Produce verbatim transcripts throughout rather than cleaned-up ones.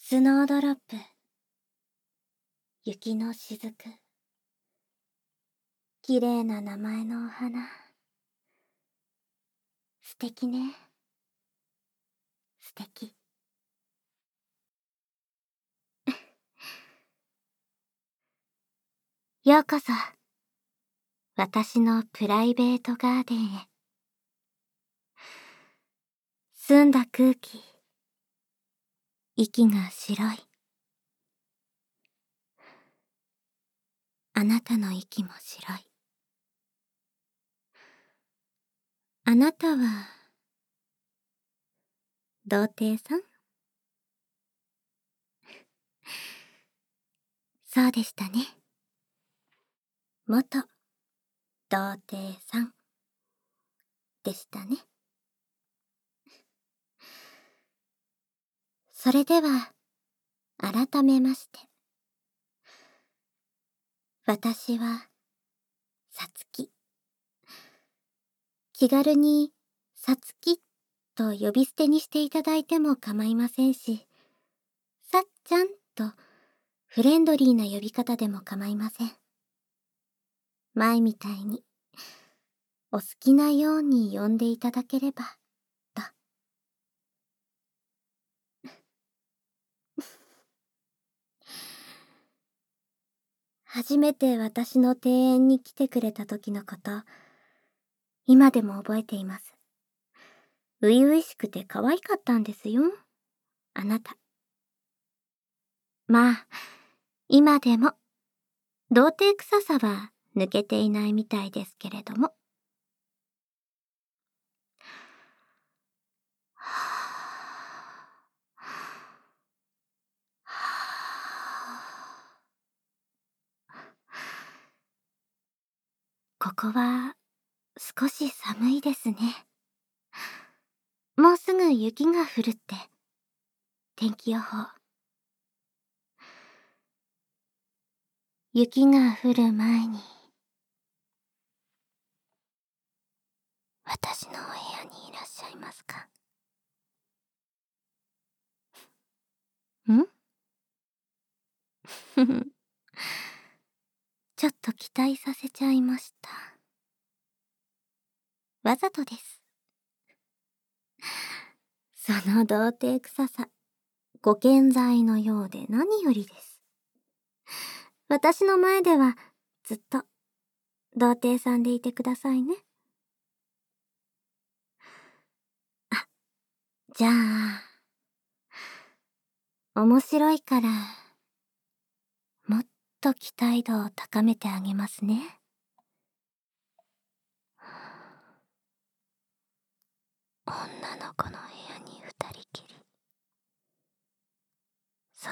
スノードロップ、雪のしずく、きれいな名前のお花。素敵ね。素敵。ようこそ、私のプライベートガーデンへ。澄んだ空気、息が白い。あなたの息も白い。あなたは、童貞さん？そうでしたね。元、童貞さん、でしたね。それでは、改めまして。私は、さつき。気軽に、さつきと呼び捨てにしていただいても構いませんし、さっちゃんとフレンドリーな呼び方でも構いません。前みたいに、お好きなように呼んでいただければ、と。初めて私の庭園に来てくれた時のこと、今でも覚えています。初々しくて可愛かったんですよ、あなた。まあ、今でも、童貞臭さは抜けていないみたいですけれども。ここは少し寒いですね。もうすぐ雪が降るって、天気予報。雪が降る前に、私のお部屋にいらっしゃいますか？ん？ふふ。ちょっと期待させちゃいました。わざとです。その童貞臭さ、ご健在のようで何よりです。私の前ではずっと童貞さんでいてくださいね。あ、じゃあ、面白いから、もっと期待度を高めてあげますね。女の子の部屋に二人きり。そう。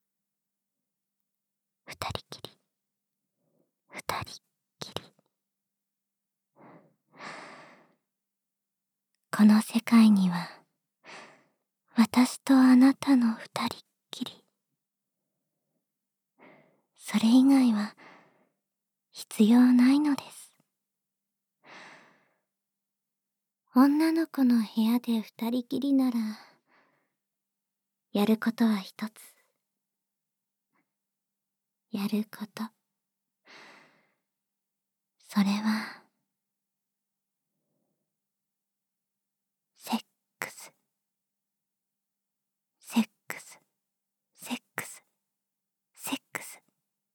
二人きり。二人きり。この世界には、私とあなたの二人っきり。それ以外は必要ないのです。女の子の部屋で二人きりなら、やることは一つ。やること。それは、セックス。セックス。セックス。セックス。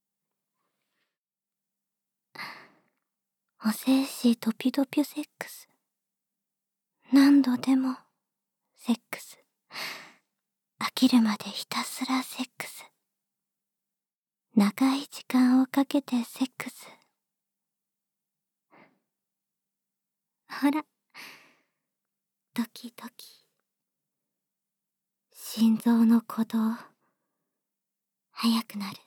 お精子ドピドピセックス。何度でも、セックス。飽きるまでひたすらセックス。長い時間をかけてセックス。ほら、ドキドキ。心臓の鼓動、速くなる。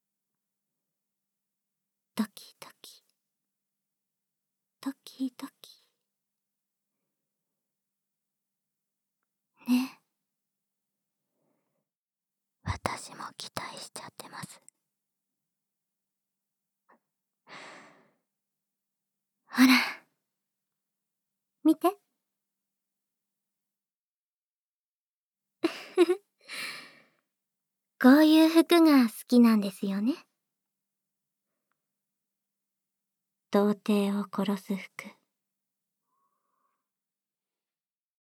ドキドキ。ドキドキ。ね。私も期待しちゃってます。ほら、見て。 こういう服が好きなんですよね。童貞を殺す服。